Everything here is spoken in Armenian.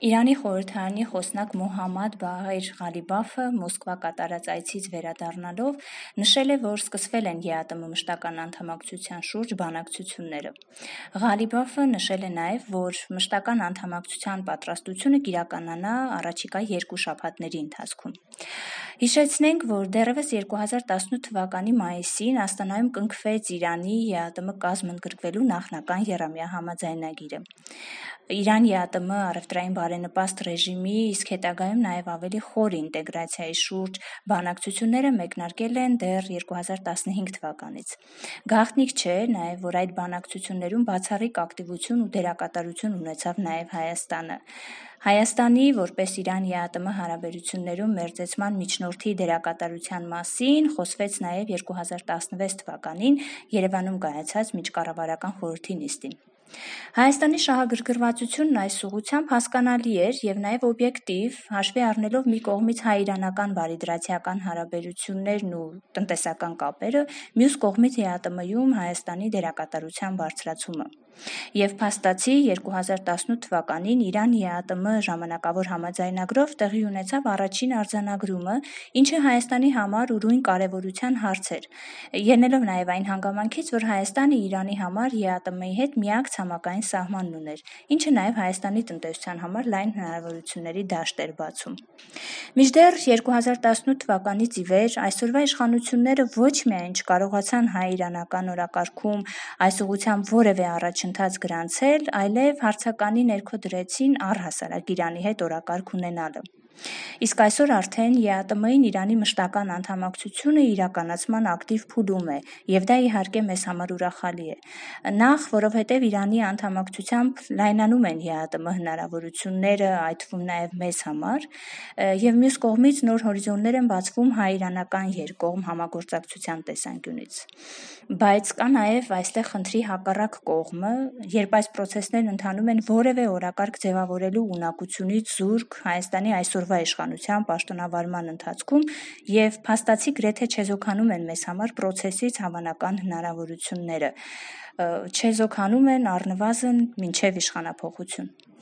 Իրանի խորհրդարանի խոսնակ Մոհամմադ Բաղեր Ղալիբաֆը Մոսկվա կատարած այցից վերադառնալով նշել է, որ սկսվել են ԵԱՏՄ մշտական անդամակցության շուրջ բանակցությունները։ Ղալիբաֆը նշել է նաև, որ մշտական անդամակցության պատրաստությունը կիրականանա առաջիկա 2 շաբաթների ընթացքում։ Հիշեցնենք, որ դեռևս 2018 թվականի մայիսին Աստանայում կնքվեց Իրանի ԵԱՏՄ կազմ ընդգրկվելու նախնական եռամյա համաձայնագիրը։ Իրան ԵԱՏՄ առևտրային բարենպաստ ռեժիմի, իսկ հետագայում նաև ավելի խոր ինտեգրացիայի շուրջ բանակցությունները մեկնարկել են դեռ 2015 թվականից։ Գաղտնիք չէ նաև, որ այդ բանակցություններում բացառիկ ակտիվություն ու դերակատարություն ունեցավ նաև Հայաստանը։ Հայաստանի, որպես Իրան ԵԱՏՄ հարաբերություններում մերձեցման միջնորդի դերակատարության մասին խոսվեց նաև 2016 թվականին Երևանում կայացած միջկառավարական խորհրդի նիստին։ Հայաստանի շահագրգռվածությունն այս ուղղությամբ հասկանալի էր և նաև օբյեկտիվ, հաշվի առնելով մի կողմից հայ-իրանական բարիդրացիական հարաբերություններն ու տնտեսական կապերը, մյուս կողմից ԵԱՏՄ-ում Հայաստանի դերակատարության բարձրացումը։ Եվ փաստացի 2018 թվականին Իրան-ԵԱՏՄ ժամանակավոր համաձայնագրով տեղի ունեցավ առաջին արձանագրումը, ինչը Հայաստանի համար ուրույն կարևորության հարց էր, ելնելով նաև այն հանգամանքից, որ Հայաստանը Իրանի համար ԵԱՏՄ-ի հետ միակ ցամաքային սահմանն ուներ, ինչը նաև Հայաստանի տնտեսության համար լայն հնարավորությունների դաշտ էր բացում։ Մինչդեռ 2018 թվականից ի վեր այսօրվա իշխանությունները ոչ միայն չկարողացան հայ-իրանական օրակարգում այս ուղղությամբ որևէ առաջընթաց գրանցել, այլև հարցականի ներքո դրեցին առհասարակ Իրանի հետ օրակարգ ունենալը։ Իսկ այսօր արդեն ԵԱՏՄ-ին Իրանի մշտական անդամակցությունը իրականացման ակտիվ փուլում է, և դա իհարկե մեզ համար ուրախալի է։ Նախ, որովհետև Իրանի անդամակցությամբ լայնանում են ԵԱՏՄ հնարավորությունները, այդ թվում նաև մեզ համար, և մյուս կողմից նոր հորիզոններ են բացվում հայ-իրանական երկկողմ համագործակցության տեսանկյունից։ Բայց կա նաև այստեղ խնդրի հակառակ կողմը, երբ այս պրոցեսներն ընթանում են որևէ օրակարգ ձևավորելու ունակությունից զուրկ Հայաստանի այսօրվա իշխանության պաշտոնավարման ընթացքում և փաստացի գրեթե չեզոքանում են մեզ համար պրոցեսից հավանական հնարավորությունները, չեզոքանում են առնվազն մինչև իշխանափոխություն։